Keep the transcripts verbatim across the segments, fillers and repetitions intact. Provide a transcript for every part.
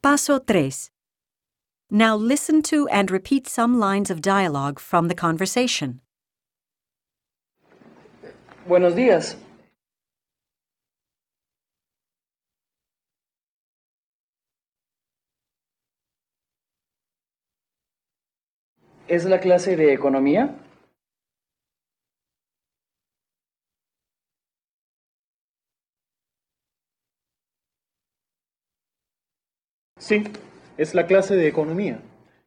Paso tres. Now listen to and repeat some lines of dialogue from the conversation. Buenos días. ¿Es la clase de economía? Sí, es la clase de economía.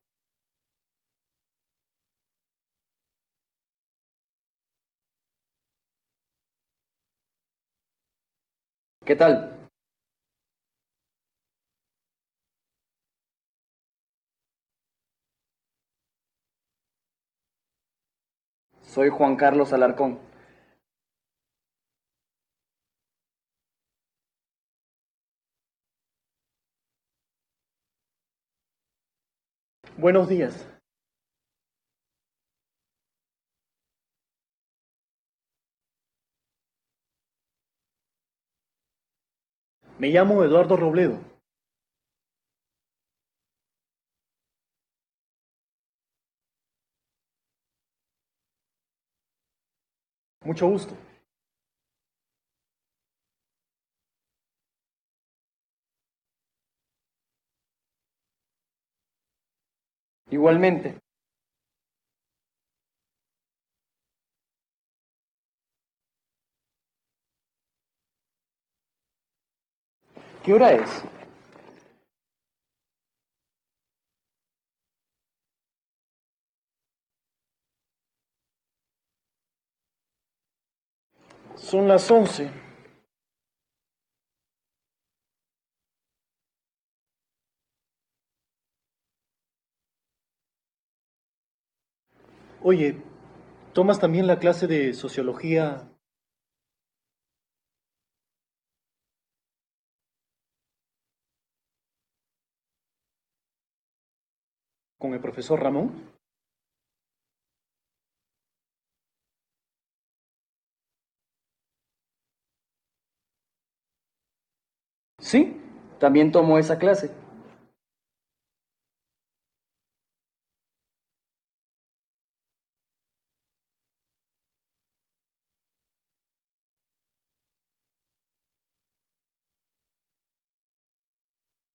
¿Qué tal? Soy Juan Carlos Alarcón. Buenos días. Me llamo Eduardo Robledo. Mucho gusto. Igualmente. ¿Qué hora es? Son las once. Oye, ¿tomas también la clase de sociología con el profesor Ramón? Sí, también tomo esa clase.